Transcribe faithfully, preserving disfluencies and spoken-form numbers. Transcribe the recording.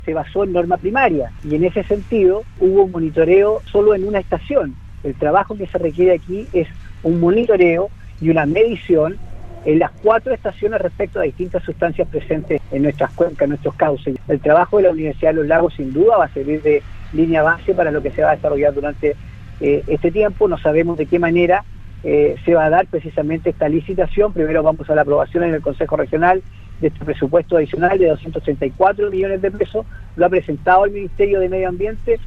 se basó en norma primaria y en ese sentido hubo un monitoreo solo en una estación. El trabajo que se requiere aquí es un monitoreo y una medición en las cuatro estaciones respecto a distintas sustancias presentes en nuestras cuencas, en nuestros cauces. El trabajo de la Universidad de los Lagos sin duda va a servir de línea base para lo que se va a desarrollar durante eh, este tiempo. No sabemos de qué manera eh, se va a dar precisamente esta licitación. Primero vamos a la aprobación en el Consejo Regional de este presupuesto adicional de doscientos treinta y cuatro millones de pesos. Lo ha presentado el Ministerio de Medio Ambiente